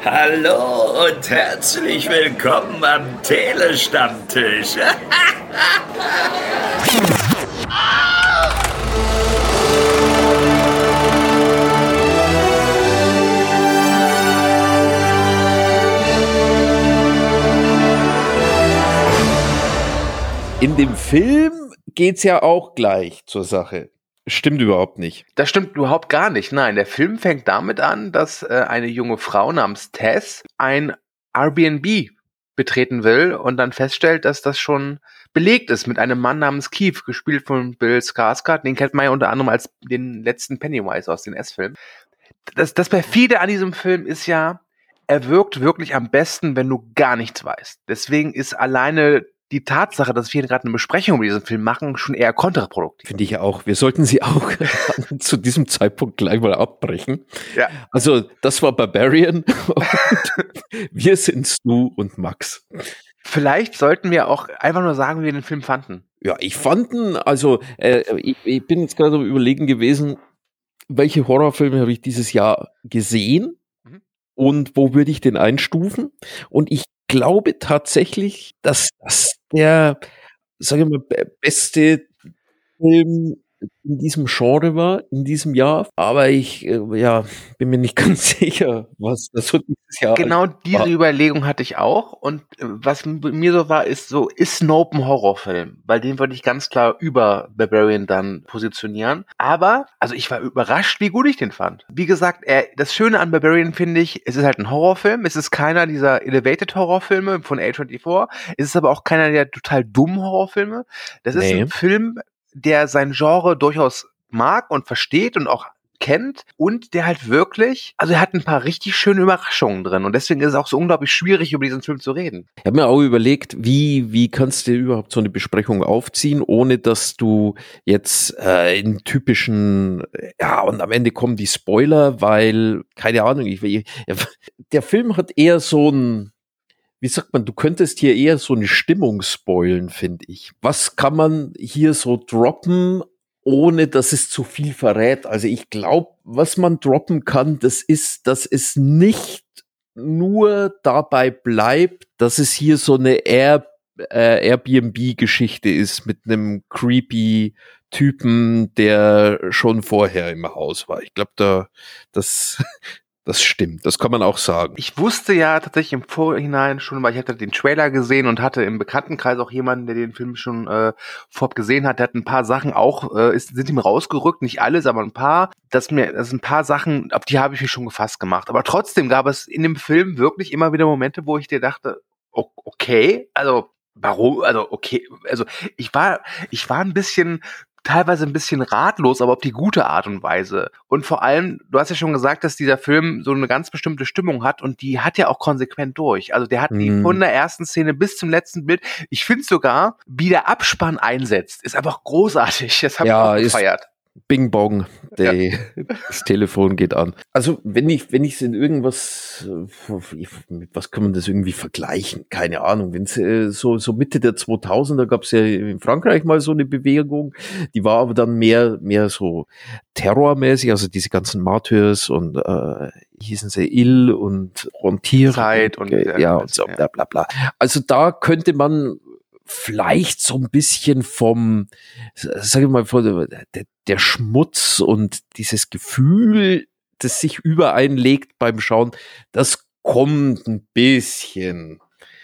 Hallo und herzlich willkommen am Telestammtisch. In dem Film geht's ja auch gleich zur Sache. Stimmt überhaupt nicht. Das stimmt überhaupt gar nicht. Nein, der Film fängt damit an, dass eine junge Frau namens Tess ein Airbnb betreten will und dann feststellt, dass das schon belegt ist mit einem Mann namens Keith, gespielt von Bill Skarsgård. Den kennt man ja unter anderem als den letzten Pennywise aus den S-Filmen. Das perfide an diesem Film ist ja, er wirkt wirklich am besten, wenn du gar nichts weißt. Deswegen ist alleine die Tatsache, dass wir gerade eine Besprechung über diesen Film machen, schon eher kontraproduktiv. Finde ich ja auch. Wir sollten sie auch zu diesem Zeitpunkt gleich mal abbrechen. Ja. Also, das war Barbarian und wir sind Stu und Max. Vielleicht sollten wir auch einfach nur sagen, wie wir den Film fanden. Ja, ich fand ihn, also, ich bin jetzt gerade am Überlegen gewesen, welche Horrorfilme habe ich dieses Jahr gesehen und wo würde ich den einstufen? Und ich glaube tatsächlich, dass das der, sage ich mal, beste Film in diesem Genre war, in diesem Jahr. Aber ich bin mir nicht ganz sicher, was das so dieses Jahr Genau diese war. Überlegung hatte ich auch. Und was mir so war, ist Nope ein Horrorfilm? Weil den würde ich ganz klar über Barbarian dann positionieren. Aber, also ich war überrascht, wie gut ich den fand. Wie gesagt, das Schöne an Barbarian finde ich, es ist halt ein Horrorfilm. Es ist keiner dieser Elevated Horrorfilme von A24. Es ist aber auch keiner der total dummen Horrorfilme. Das ist ein Film, der sein Genre durchaus mag und versteht und auch kennt und der halt wirklich, also er hat ein paar richtig schöne Überraschungen drin und deswegen ist es auch so unglaublich schwierig, über diesen Film zu reden. Ich habe mir auch überlegt, wie kannst du überhaupt so eine Besprechung aufziehen, ohne dass du jetzt in typischen, und am Ende kommen die Spoiler, weil, keine Ahnung, der Film hat eher so ein, wie sagt man, du könntest hier eher so eine Stimmung spoilen, finde ich. Was kann man hier so droppen, ohne dass es zu viel verrät? Also ich glaube, was man droppen kann, das ist, dass es nicht nur dabei bleibt, dass es hier so eine Airbnb-Geschichte ist mit einem creepy Typen, der schon vorher im Haus war. Ich glaube, das stimmt, das kann man auch sagen. Ich wusste ja tatsächlich im Vorhinein schon, weil ich hatte den Trailer gesehen und hatte im Bekanntenkreis auch jemanden, der den Film schon vorab gesehen hat. Der hat ein paar Sachen auch, sind ihm rausgerückt, nicht alles, aber ein paar. Das sind ein paar Sachen, auf die habe ich mich schon gefasst gemacht. Aber trotzdem gab es in dem Film wirklich immer wieder Momente, wo ich dir dachte, okay, also warum, also okay, also ich war teilweise ein bisschen ratlos, aber auf die gute Art und Weise. Und vor allem, du hast ja schon gesagt, dass dieser Film so eine ganz bestimmte Stimmung hat und die hat ja auch konsequent durch. Also der hat die von der ersten Szene bis zum letzten Bild. Ich finde sogar, wie der Abspann einsetzt, ist einfach großartig. Das habe ich auch gefeiert. Bing Bong, das Telefon geht an. Also wenn ich es in irgendwas, mit was kann man das irgendwie vergleichen? Keine Ahnung. Wenn so Mitte der 2000er gab es ja in Frankreich mal so eine Bewegung, die war aber dann mehr so terrormäßig, also diese ganzen Martyrs und hießen sie Ill und Frontier Zeit und so bla bla bla. Also da könnte man vielleicht so ein bisschen vom, sag ich mal, der Schmutz und dieses Gefühl, das sich übereinlegt beim Schauen, das kommt ein bisschen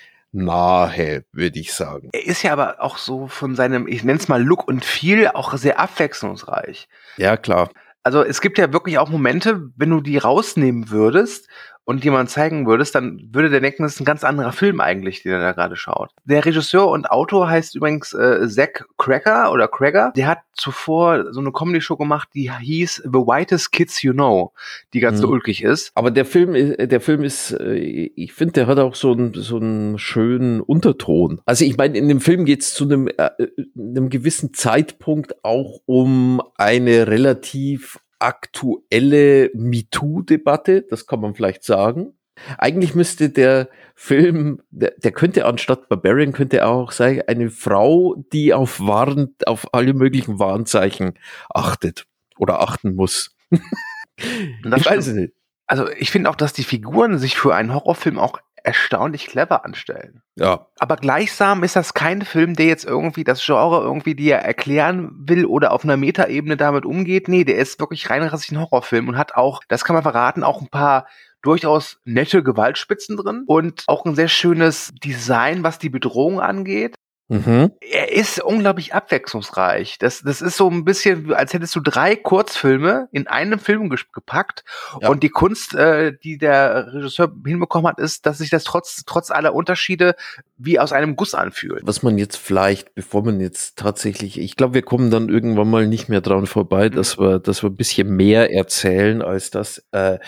nahe, würde ich sagen. Er ist ja aber auch so von seinem, ich nenne es mal Look und Feel, auch sehr abwechslungsreich. Ja, klar. Also es gibt ja wirklich auch Momente, wenn du die rausnehmen würdest und jemand zeigen würdest, dann würde der denken, das ist ein ganz anderer Film eigentlich, den er da gerade schaut. Der Regisseur und Autor heißt übrigens Zach Cregger. Der hat zuvor so eine Comedy-Show gemacht, die hieß The Whitest Kids You Know, die ganz ulkig ist. Aber der Film ist, ich finde, der hat auch so einen schönen Unterton. Also ich meine, in dem Film geht es zu einem gewissen Zeitpunkt auch um eine relativ aktuelle MeToo-Debatte, das kann man vielleicht sagen. Eigentlich müsste der Film, der könnte anstatt Barbarian, könnte auch sein, eine Frau, die auf alle möglichen Warnzeichen achtet oder achten muss. Ich weiß es nicht. Also ich finde auch, dass die Figuren sich für einen Horrorfilm auch erstaunlich clever anstellen. Ja. Aber gleichsam ist das kein Film, der jetzt irgendwie das Genre irgendwie dir erklären will oder auf einer Metaebene damit umgeht. Nee, der ist wirklich reinrassig ein Horrorfilm und hat auch, das kann man verraten, auch ein paar durchaus nette Gewaltspitzen drin und auch ein sehr schönes Design, was die Bedrohung angeht. Mhm. Er ist unglaublich abwechslungsreich. Das ist so ein bisschen, als hättest du 3 Kurzfilme in einem Film gepackt. Ja. Und die Kunst, die der Regisseur hinbekommen hat, ist, dass sich das trotz aller Unterschiede wie aus einem Guss anfühlt. Was man jetzt vielleicht, bevor man jetzt tatsächlich, ich glaube, wir kommen dann irgendwann mal nicht mehr dran vorbei, dass wir ein bisschen mehr erzählen als das.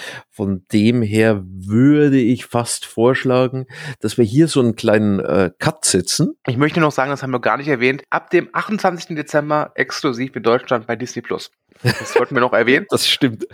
Von dem her würde ich fast vorschlagen, dass wir hier so einen kleinen Cut setzen. Ich möchte noch sagen, das haben wir gar nicht erwähnt, ab dem 28. Dezember exklusiv in Deutschland bei Disney+. Das sollten wir noch erwähnen. Das stimmt.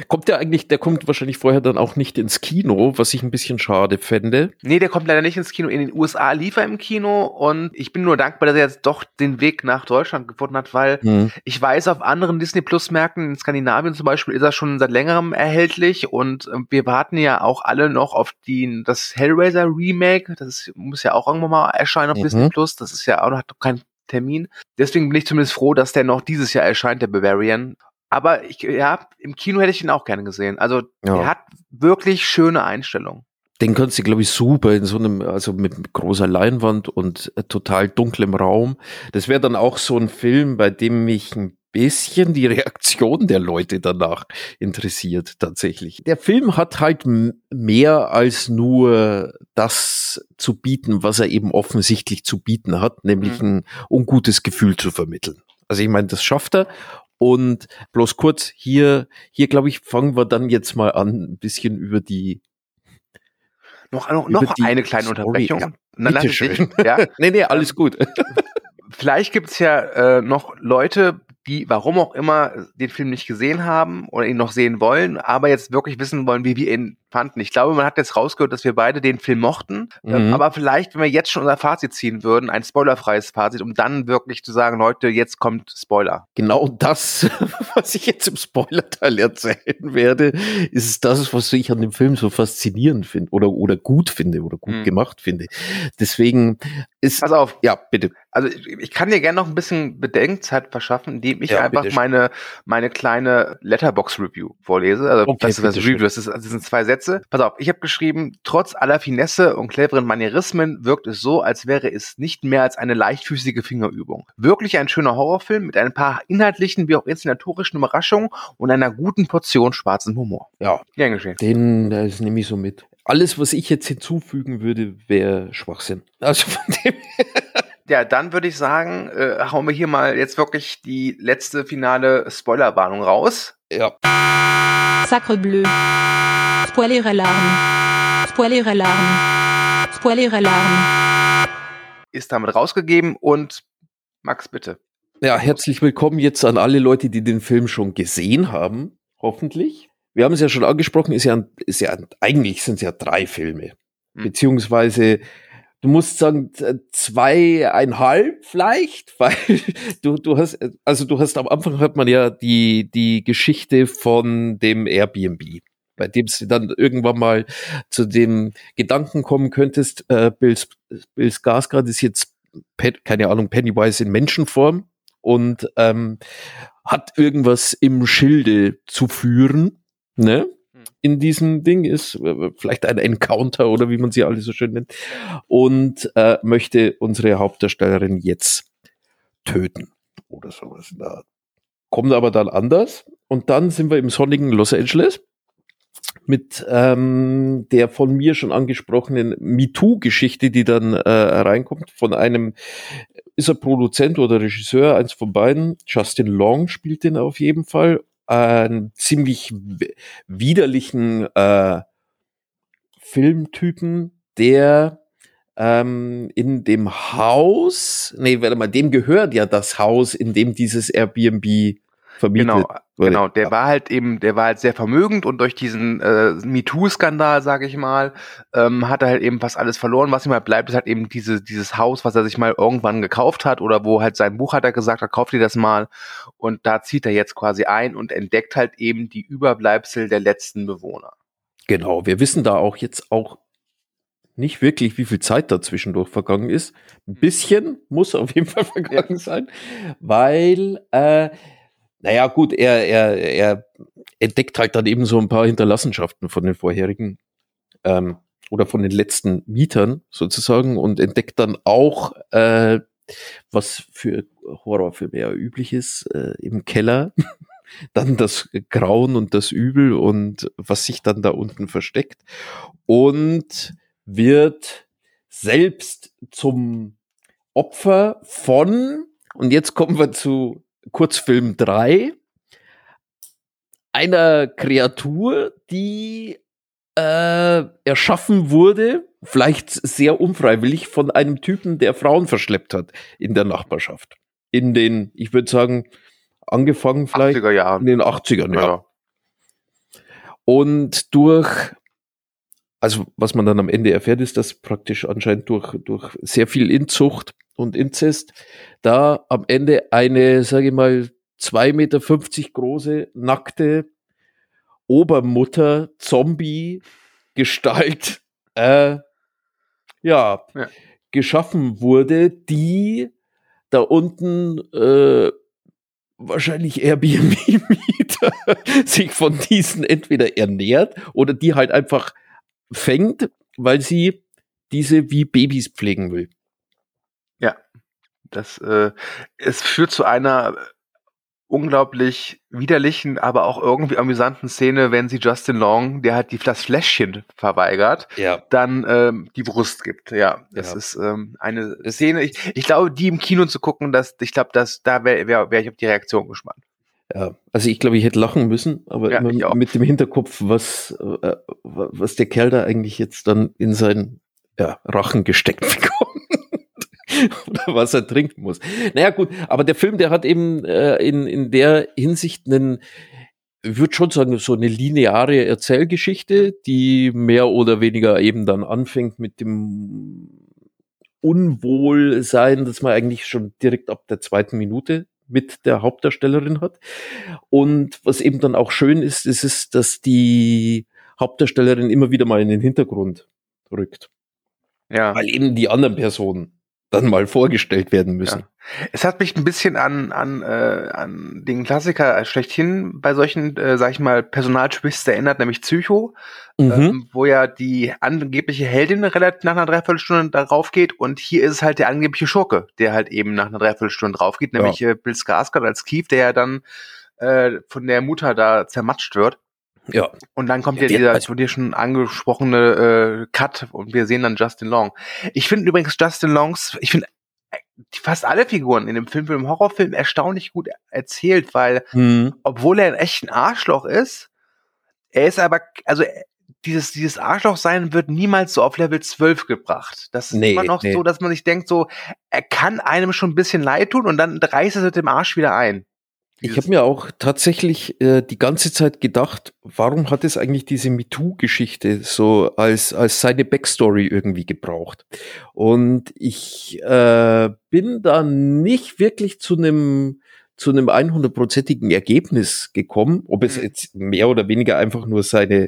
Der kommt wahrscheinlich vorher dann auch nicht ins Kino, was ich ein bisschen schade fände. Nee, der kommt leider nicht ins Kino. In den USA lief er im Kino und ich bin nur dankbar, dass er jetzt doch den Weg nach Deutschland gefunden hat, weil ich weiß, auf anderen Disney-Plus-Märkten, in Skandinavien zum Beispiel, ist er schon seit längerem erhältlich und wir warten ja auch alle noch auf das Hellraiser-Remake. Das muss ja auch irgendwann mal erscheinen auf Disney Plus. Das ist ja auch noch, hat noch keinen Termin. Deswegen bin ich zumindest froh, dass der noch dieses Jahr erscheint, der Bavarian. Aber im Kino hätte ich ihn auch gerne gesehen. Also er hat wirklich schöne Einstellungen. Den kannst du, glaube ich, super in so einem, also mit großer Leinwand und total dunklem Raum. Das wäre dann auch so ein Film, bei dem mich ein bisschen die Reaktion der Leute danach interessiert, tatsächlich. Der Film hat halt mehr als nur das zu bieten, was er eben offensichtlich zu bieten hat, nämlich ein ungutes Gefühl zu vermitteln. Also ich meine, das schafft er. Und bloß kurz, hier glaube ich, fangen wir dann jetzt mal an, ein bisschen über die Noch eine kleine Unterbrechung. Ja, Bitte schön. Ja. Nee, alles gut. Vielleicht gibt es ja noch Leute, die, warum auch immer, den Film nicht gesehen haben oder ihn noch sehen wollen, aber jetzt wirklich wissen wollen, wie wir ihn fanden. Ich glaube, man hat jetzt rausgehört, dass wir beide den Film mochten, aber vielleicht, wenn wir jetzt schon unser Fazit ziehen würden, ein spoilerfreies Fazit, um dann wirklich zu sagen, Leute, jetzt kommt Spoiler. Genau das, was ich jetzt im Spoiler-Teil erzählen werde, ist das, was ich an dem Film so faszinierend finde oder gut finde oder gut gemacht finde. Deswegen ist... Pass auf. Ja, bitte. Also ich kann dir gerne noch ein bisschen Bedenkzeit verschaffen, indem ich einfach meine kleine Letterbox-Review vorlese. Also okay, das Review, das sind 2 Sätze. Pass auf, ich habe geschrieben, trotz aller Finesse und cleveren Manierismen wirkt es so, als wäre es nicht mehr als eine leichtfüßige Fingerübung. Wirklich ein schöner Horrorfilm mit ein paar inhaltlichen wie auch inszenatorischen Überraschungen und einer guten Portion schwarzen Humor. Ja, gern geschehen. Das nehme ich so mit. Alles, was ich jetzt hinzufügen würde, wäre Schwachsinn. Also von dem Ja, dann würde ich sagen, hauen wir hier mal jetzt wirklich die letzte finale Spoilerwarnung raus. Ja. Sacre bleu. Spoiler-Alarm. Spoiler-Alarm. Spoiler-Alarm. Ist damit rausgegeben und Max, bitte. Ja, herzlich willkommen jetzt an alle Leute, die den Film schon gesehen haben, hoffentlich. Wir haben es ja schon angesprochen, eigentlich sind es ja 3 Filme. Beziehungsweise, du musst sagen, 2,5 vielleicht, weil du hast am Anfang hört man ja die Geschichte von dem Airbnb, bei dem du dann irgendwann mal zu dem Gedanken kommen könntest, Bill Skarsgård ist jetzt, keine Ahnung, Pennywise in Menschenform und hat irgendwas im Schilde zu führen, ne? In diesem Ding ist vielleicht ein Encounter oder wie man sie alle so schön nennt und möchte unsere Hauptdarstellerin jetzt töten oder sowas. Da kommt aber dann anders und dann sind wir im sonnigen Los Angeles mit der von mir schon angesprochenen MeToo-Geschichte, die dann reinkommt von einem, ist er Produzent oder Regisseur, eins von beiden, Justin Long spielt den auf jeden Fall, einen ziemlich widerlichen Filmtypen, der in dem Haus, dem gehört ja das Haus, in dem dieses Airbnb vermietet wurde. Genau, der war halt sehr vermögend und durch diesen MeToo-Skandal, sage ich mal, hat er halt eben fast alles verloren. Was ihm halt bleibt, ist halt eben dieses Haus, was er sich mal irgendwann gekauft hat oder wo halt sein Buchhalter gesagt hat, kauft dir das mal. Und da zieht er jetzt quasi ein und entdeckt halt eben die Überbleibsel der letzten Bewohner. Genau, wir wissen da auch jetzt auch nicht wirklich, wie viel Zeit da zwischendurch vergangen ist. Ein bisschen muss auf jeden Fall vergangen sein, weil, naja gut, er entdeckt halt dann eben so ein paar Hinterlassenschaften von den vorherigen oder von den letzten Mietern sozusagen und entdeckt dann auch, was für Horrorfilme ja üblich ist, im Keller. Dann das Grauen und das Übel und was sich dann da unten versteckt. Und wird selbst zum Opfer von, und jetzt kommen wir zu Kurzfilm 3, einer Kreatur, die erschaffen wurde, vielleicht sehr unfreiwillig, von einem Typen, der Frauen verschleppt hat in der Nachbarschaft. In den, ich würde sagen, angefangen vielleicht 80er Jahren. in den 80ern, ja. Ja. Und also was man dann am Ende erfährt, ist, dass praktisch anscheinend durch sehr viel Inzucht und Inzest da am Ende eine, sage ich mal, 2,50 Meter große, nackte Obermutter, Zombie, Gestalt, geschaffen wurde, die da unten wahrscheinlich Airbnb-Mieter sich von diesen entweder ernährt oder die halt einfach fängt, weil sie diese wie Babys pflegen will. Ja, es führt zu einer unglaublich widerlichen, aber auch irgendwie amüsanten Szene, wenn sie Justin Long, der halt das Fläschchen verweigert, dann die Brust gibt. Ja, das ist eine Szene. Ich glaube, die im Kino zu gucken, da wäre ich auf die Reaktion gespannt. Ja, also ich glaube, ich hätte lachen müssen, aber Ja, immer mit dem Hinterkopf, was der Kerl da eigentlich jetzt dann in seinen Rachen gesteckt bekommt. Oder was er trinken muss. Naja gut, aber der Film, der hat eben in der Hinsicht ich würde schon sagen, so eine lineare Erzählgeschichte, die mehr oder weniger eben dann anfängt mit dem Unwohlsein, das man eigentlich schon direkt ab der 2. Minute mit der Hauptdarstellerin hat. Und was eben dann auch schön ist, dass die Hauptdarstellerin immer wieder mal in den Hintergrund rückt. Ja. Weil eben die anderen Personen dann mal vorgestellt werden müssen. Ja. Es hat mich ein bisschen an den Klassiker schlechthin bei solchen, sag ich mal, Personaltwists erinnert, nämlich Psycho, wo ja die angebliche Heldin relativ nach einer Dreiviertelstunde darauf geht und hier ist es halt der angebliche Schurke, der halt eben nach einer Dreiviertelstunde drauf geht, nämlich Bill Skarsgård als Keith, der ja dann von der Mutter da zermatscht wird. Ja. Und dann kommt ja dieser von dir schon angesprochene Cut und wir sehen dann Justin Long. Ich finde übrigens ich finde fast alle Figuren in dem Film, im Horrorfilm, erstaunlich gut erzählt, weil obwohl er ein echt ein Arschloch ist, er ist aber, also dieses Arschloch-Sein wird niemals so auf Level 12 gebracht. Das ist immer noch so, dass man sich denkt, so, er kann einem schon ein bisschen leid tun und dann reißt er mit dem Arsch wieder ein. Ich habe mir auch tatsächlich die ganze Zeit gedacht, warum hat es eigentlich diese MeToo-Geschichte so als seine Backstory irgendwie gebraucht? Und ich bin da nicht wirklich zu einem 100%igen Ergebnis gekommen, ob es jetzt mehr oder weniger einfach nur seine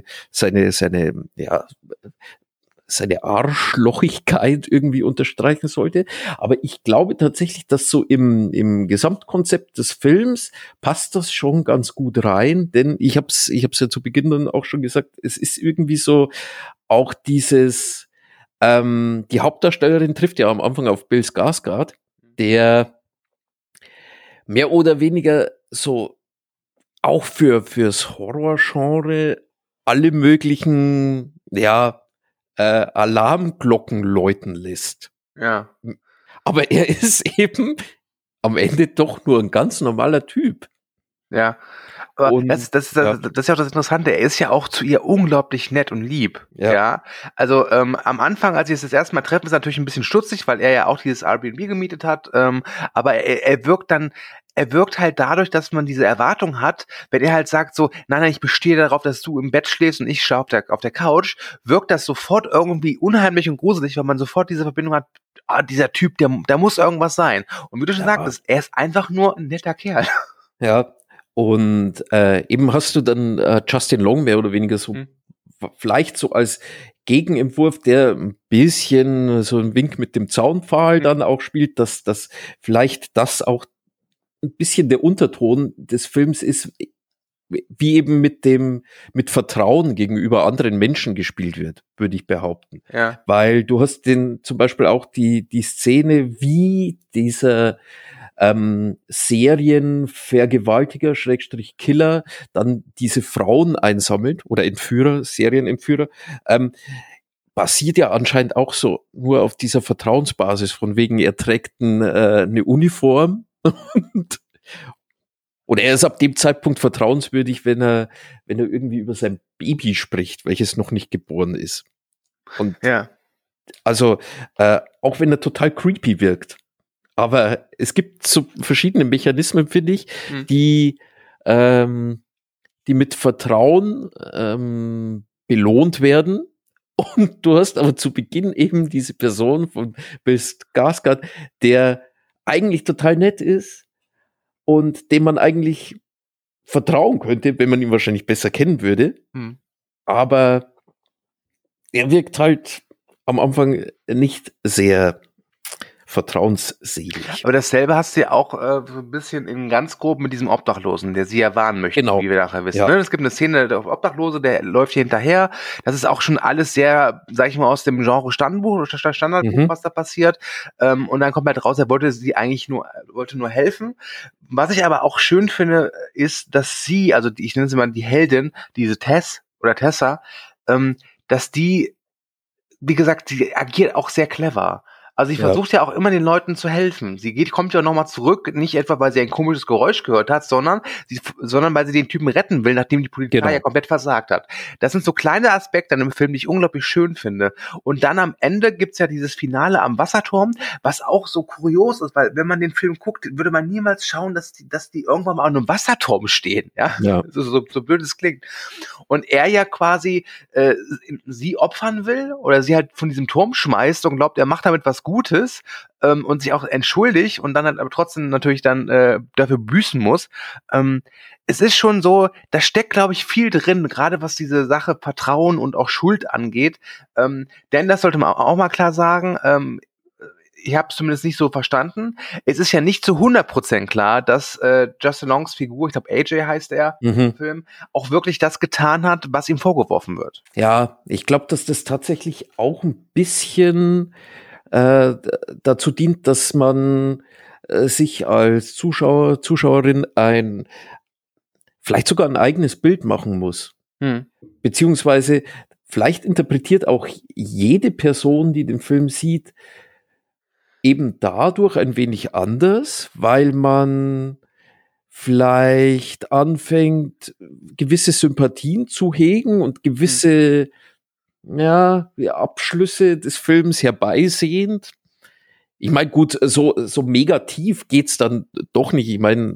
Arschlochigkeit irgendwie unterstreichen sollte. Aber ich glaube tatsächlich, dass so im Gesamtkonzept des Films passt das schon ganz gut rein, denn ich hab's ja zu Beginn dann auch schon gesagt, es ist irgendwie so auch dieses, die Hauptdarstellerin trifft ja am Anfang auf Bill Skarsgård, der mehr oder weniger so auch fürs Horrorgenre alle möglichen, Alarmglocken läuten lässt. Ja. Aber er ist eben am Ende doch nur ein ganz normaler Typ. Ja. Aber das ist ja auch das Interessante. Er ist ja auch zu ihr unglaublich nett und lieb. Ja. Also am Anfang, als sie es das erste Mal treffen, ist er natürlich ein bisschen stutzig, weil er ja auch dieses Airbnb gemietet hat. Aber er wirkt halt dadurch, dass man diese Erwartung hat, wenn er halt sagt so, nein, ich bestehe darauf, dass du im Bett schläfst und ich schlafe auf der Couch, wirkt das sofort irgendwie unheimlich und gruselig, weil man sofort diese Verbindung hat, dieser Typ, da muss irgendwas sein. Und wie du schon sagtest, er ist einfach nur ein netter Kerl. Ja, und eben hast du dann Justin Long mehr oder weniger so vielleicht so als Gegenentwurf, der ein bisschen so ein Wink mit dem Zaunpfahl dann auch spielt, dass vielleicht das auch ein bisschen der Unterton des Films ist, wie eben mit Vertrauen gegenüber anderen Menschen gespielt wird, würde ich behaupten. Ja. Weil du hast zum Beispiel auch die Szene, wie dieser Serienvergewaltiger, Killer, dann diese Frauen einsammelt oder Entführer, Serienentführer, basiert ja anscheinend auch so nur auf dieser Vertrauensbasis, von wegen er trägt eine Uniform oder er ist ab dem Zeitpunkt vertrauenswürdig, wenn er irgendwie über sein Baby spricht, welches noch nicht geboren ist. Und Ja. also auch wenn er total creepy wirkt. Aber es gibt so verschiedene Mechanismen, finde ich, die mit Vertrauen belohnt werden. Und du hast aber zu Beginn eben diese Person von Bill Skarsgård, der eigentlich total nett ist und dem man eigentlich vertrauen könnte, wenn man ihn wahrscheinlich besser kennen würde. Aber er wirkt halt am Anfang nicht sehr vertrauensselig. Aber dasselbe hast du ja auch so ein bisschen in ganz grob mit diesem Obdachlosen, der sie ja warnen möchte, Genau. wie wir nachher wissen. Ja. Ne? Es gibt eine Szene, der Obdachlose, der läuft hier hinterher. Das ist auch schon alles sehr, sag ich mal, aus dem Genre Standardbuch, was da passiert. Und dann kommt halt raus, er wollte wollte nur helfen. Was ich aber auch schön finde, ist, dass sie, also ich nenne sie mal die Heldin, diese Tessa, dass die, wie gesagt, die agiert auch sehr clever. Also sie versucht ja auch immer den Leuten zu helfen. Sie kommt ja nochmal zurück, nicht etwa, weil sie ein komisches Geräusch gehört hat, sondern weil sie den Typen retten will, nachdem die Polizei ja komplett versagt hat. Das sind so kleine Aspekte an dem Film, die ich unglaublich schön finde. Und dann am Ende gibt's ja dieses Finale am Wasserturm, was auch so kurios ist, weil wenn man den Film guckt, würde man niemals schauen, dass die irgendwann mal an einem Wasserturm stehen. Ja. So blöd es klingt. Und er ja quasi sie opfern will oder sie halt von diesem Turm schmeißt und glaubt, er macht damit was Gutes und sich auch entschuldigt und dann halt aber trotzdem natürlich dann dafür büßen muss. Es ist schon so, da steckt, glaube ich, viel drin, gerade was diese Sache Vertrauen und auch Schuld angeht. Denn das sollte man auch mal klar sagen, ich habe es zumindest nicht so verstanden. Es ist ja nicht zu 100% klar, dass Justin Longs Figur, ich glaube AJ heißt er im Film, auch wirklich das getan hat, was ihm vorgeworfen wird. Ja, ich glaube, dass das tatsächlich auch ein bisschen dazu dient, dass man sich als Zuschauerin vielleicht sogar ein eigenes Bild machen muss. Beziehungsweise vielleicht interpretiert auch jede Person, die den Film sieht, eben dadurch ein wenig anders, weil man vielleicht anfängt, gewisse Sympathien zu hegen und gewisse Abschlüsse des Films herbeisehend. Ich meine, gut, so mega tief geht's dann doch nicht. Ich meine,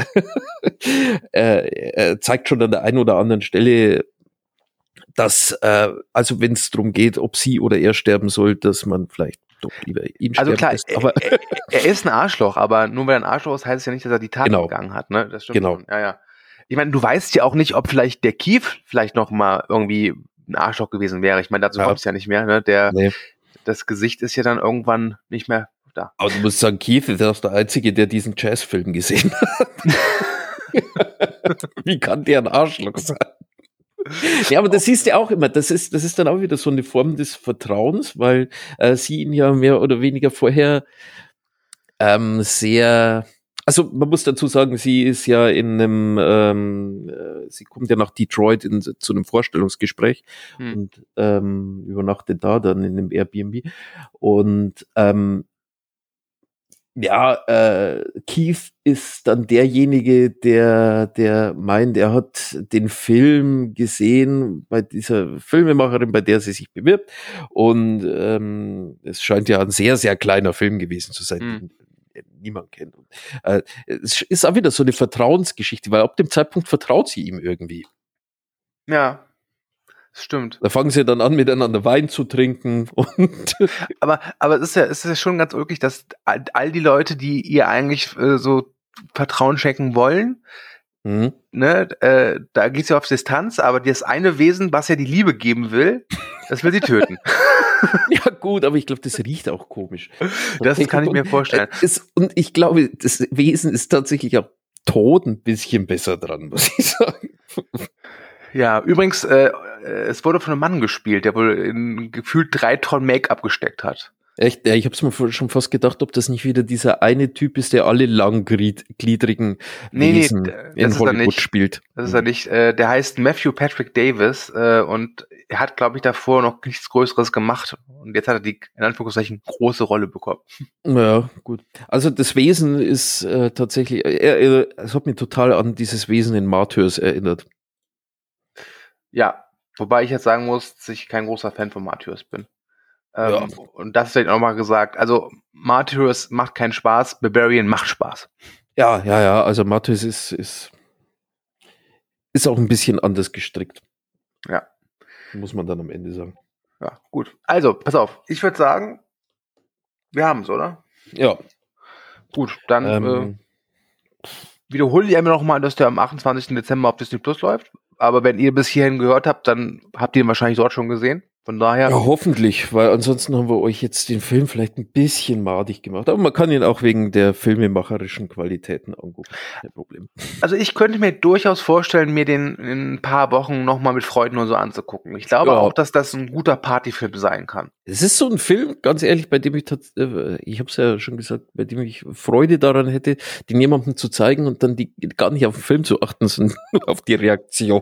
zeigt schon an der einen oder anderen Stelle, dass, also wenn es darum geht, ob sie oder er sterben soll, dass man vielleicht doch lieber ihn sterben lässt. Also klar, er ist ein Arschloch, aber nur weil er ein Arschloch ist, heißt es ja nicht, dass er die Tat begangen hat. Ne? Das stimmt schon. Ja. Ich meine, du weißt ja auch nicht, ob vielleicht der Keith vielleicht noch mal irgendwie ein Arschloch gewesen wäre. Ich meine, dazu kommt es ja nicht mehr. Ne? Das Gesicht ist ja dann irgendwann nicht mehr da. Aber du musst sagen, Keith ist auch der Einzige, der diesen Jazzfilm gesehen hat. Wie kann der ein Arschloch sein? Ja, aber das siehst du auch immer. Das ist dann auch wieder so eine Form des Vertrauens, weil sie ihn ja mehr oder weniger vorher sehr. Also man muss dazu sagen, sie ist ja in einem, sie kommt ja nach Detroit zu einem Vorstellungsgespräch und übernachtet da dann in einem Airbnb. Und Keith ist dann derjenige, der meint, er hat den Film gesehen bei dieser Filmemacherin, bei der sie sich bewirbt. Und es scheint ja ein sehr, sehr kleiner Film gewesen zu sein, den niemand kennt. Es ist auch wieder so eine Vertrauensgeschichte, weil ab dem Zeitpunkt vertraut sie ihm irgendwie. Ja, stimmt. Da fangen sie dann an, miteinander Wein zu trinken. Und aber es ist ja schon ganz ulkig, dass all die Leute, die ihr eigentlich so Vertrauen schenken wollen, Ne, da geht sie auf Distanz, aber das eine Wesen, was ja die Liebe geben will, das will sie töten. Ja gut, aber ich glaube, das riecht auch komisch. Das kann ich mir vorstellen. Und ich glaube, das Wesen ist tatsächlich auch tot ein bisschen besser dran, muss ich sagen. Ja, übrigens, es wurde von einem Mann gespielt, der wohl in gefühlt 3 Tonnen Make-up gesteckt hat. Echt? Ja, ich habe es mir schon fast gedacht, ob das nicht wieder dieser eine Typ ist, der alle langgliedrigen Wesen in Hollywood spielt. Das ist er nicht. Der heißt Matthew Patrick Davis und er hat, glaube ich, davor noch nichts Größeres gemacht. Und jetzt hat er die, in Anführungszeichen, große Rolle bekommen. Ja, gut. Also das Wesen ist tatsächlich, es hat mich total an dieses Wesen in Martyrs erinnert. Ja, wobei ich jetzt sagen muss, dass ich kein großer Fan von Martyrs bin. Ja. Und das wird auch mal gesagt. Also Martyrs macht keinen Spaß, Barbarian macht Spaß. Ja, also Martyrs ist auch ein bisschen anders gestrickt. Ja. Muss man dann am Ende sagen. Ja, gut. Also, pass auf. Ich würde sagen, wir haben es, oder? Ja. Gut, dann wiederhole ich einmal nochmal, dass der am 28. Dezember auf Disney Plus läuft. Aber wenn ihr bis hierhin gehört habt, dann habt ihr ihn wahrscheinlich dort schon gesehen. Von daher. Ja, hoffentlich, weil ansonsten haben wir euch jetzt den Film vielleicht ein bisschen madig gemacht. Aber man kann ihn auch wegen der filmemacherischen Qualitäten angucken. Kein Problem. Also ich könnte mir durchaus vorstellen, mir den in ein paar Wochen nochmal mit Freunden und so anzugucken. Ich glaube auch, dass das ein guter Partyfilm sein kann. Es ist so ein Film, ganz ehrlich, bei dem ich habe es ja schon gesagt, bei dem ich Freude daran hätte, den jemandem zu zeigen und dann gar nicht auf den Film zu achten, sondern nur auf die Reaktion.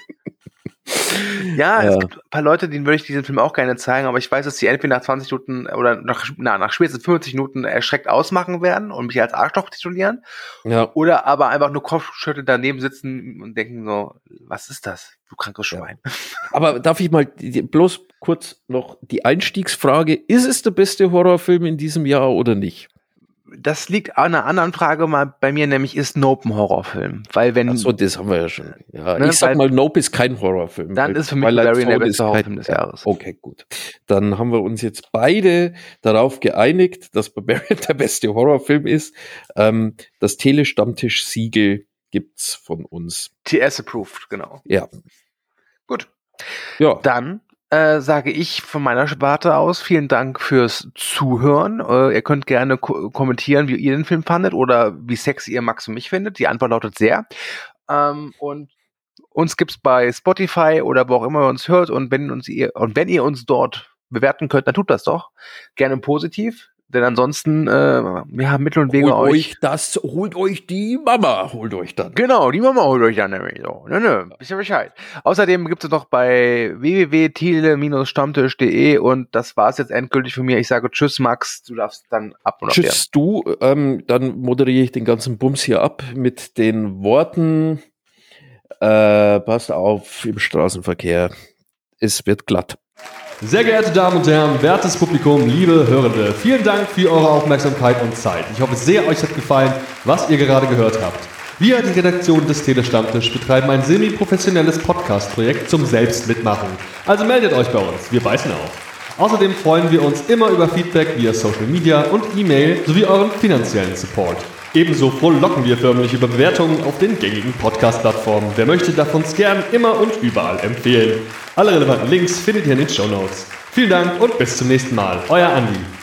Ja, es gibt ein paar Leute, denen würde ich diesen Film auch gerne zeigen, aber ich weiß, dass die entweder nach 20 Minuten oder nach spätestens 50 Minuten erschreckt ausmachen werden und mich als Arschloch titulieren. Ja. Oder aber einfach nur Kopfschüttel daneben sitzen und denken so, was ist das, du krankes Schwein? Ja. Aber darf ich mal bloß kurz noch die Einstiegsfrage, ist es der beste Horrorfilm in diesem Jahr oder nicht? Das liegt an einer anderen Frage mal bei mir, nämlich ist Nope ein Horrorfilm? Weil wenn. Achso, das haben wir ja schon. Ja, ne, ich sag mal, Nope ist kein Horrorfilm. Dann ist für mich Barbarian der beste Horrorfilm des Jahres. Okay, gut. Dann haben wir uns jetzt beide darauf geeinigt, dass Barbarian der beste Horrorfilm ist. Das Telestammtisch-Siegel gibt's von uns. TS approved, genau. Ja. Gut. Ja. Dann sage ich von meiner Sparte aus vielen Dank fürs Zuhören. Ihr könnt gerne kommentieren, wie ihr den Film fandet oder wie sexy ihr Max und mich findet. Die Antwort lautet sehr. Und uns gibt's bei Spotify oder wo auch immer ihr uns hört. Und wenn ihr uns dort bewerten könnt, dann tut das doch. Gerne positiv. Denn ansonsten, wir haben Mittel und Wege holt euch die Mama, holt euch dann. Genau, die Mama holt euch dann nämlich so. Wisst ihr Bescheid. Außerdem gibt es noch bei www.tele-stammtisch.de und das war's jetzt endgültig von mir. Ich sage tschüss, Max, du darfst dann ab und tschüss, du, dann moderiere ich den ganzen Bums hier ab mit den Worten, passt auf im Straßenverkehr, es wird glatt. Sehr geehrte Damen und Herren, wertes Publikum, liebe Hörende, vielen Dank für eure Aufmerksamkeit und Zeit. Ich hoffe sehr, euch hat gefallen, was ihr gerade gehört habt. Wir, die Redaktion des Telestammtisch, betreiben ein semi-professionelles Podcast-Projekt zum Selbstmitmachen. Also meldet euch bei uns, wir beißen auf. Außerdem freuen wir uns immer über Feedback via Social Media und E-Mail sowie euren finanziellen Support. Ebenso frohlocken wir förmlich über Bewertungen auf den gängigen Podcast-Plattformen. Wer möchte, darf uns gern immer und überall empfehlen. Alle relevanten Links findet ihr in den Shownotes. Vielen Dank und bis zum nächsten Mal. Euer Andi.